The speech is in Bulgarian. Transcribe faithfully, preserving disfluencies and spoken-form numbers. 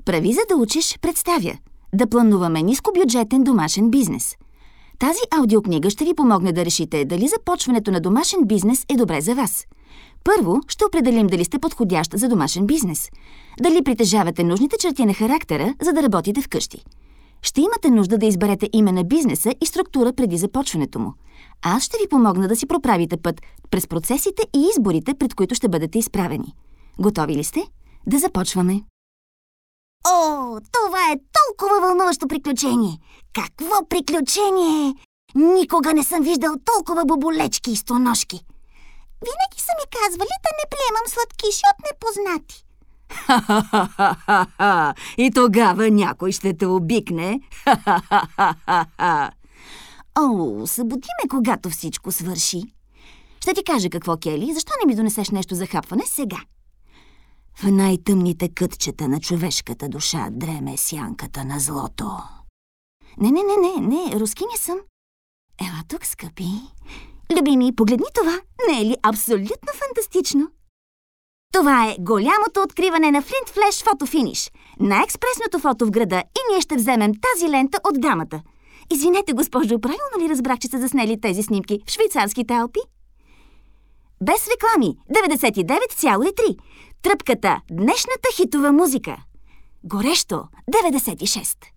Прави за да учиш, представя. Да плануваме нискобюджетен домашен бизнес. Тази аудиокнига ще ви помогне да решите дали започването на домашен бизнес е добре за вас. Първо, ще определим дали сте подходящ за домашен бизнес. Дали притежавате нужните черти на характера, за да работите вкъщи. Ще имате нужда да изберете име на бизнеса и структура преди започването му. Аз ще ви помогна да си проправите път през процесите и изборите, пред които ще бъдете изправени. Готови ли сте? Да започваме! О, това е толкова вълнуващо приключение! Какво приключение! Никога не съм виждал толкова боболечки и стоножки. Винаги са ми казвали да не приемам сладкиши от непознати. Ха-ха-ха-ха-ха! И тогава някой ще те обикне. Ха-ха-ха-ха-ха! О, събуди ме, когато всичко свърши. Ще ти кажа какво, Кели. Защо не ми донесеш нещо за хапване сега? В най-тъмните кътчета на човешката душа дреме сянката на злото. Не, не, не, не, не, рускиня съм. Ела тук, скъпи. Любими, погледни това. Не е ли абсолютно фантастично? Това е голямото откриване на Flint Flash фотофиниш. Най-експресното фото в града и ние ще вземем тази лента от гамата. Извинете, госпожо, правилно ли разбрах, че са заснели тези снимки в швейцарските Алпи? Без реклами. деветдесет и девет цяло и три. Тръпката. Днешната хитова музика. Горещо. деветдесет и шест.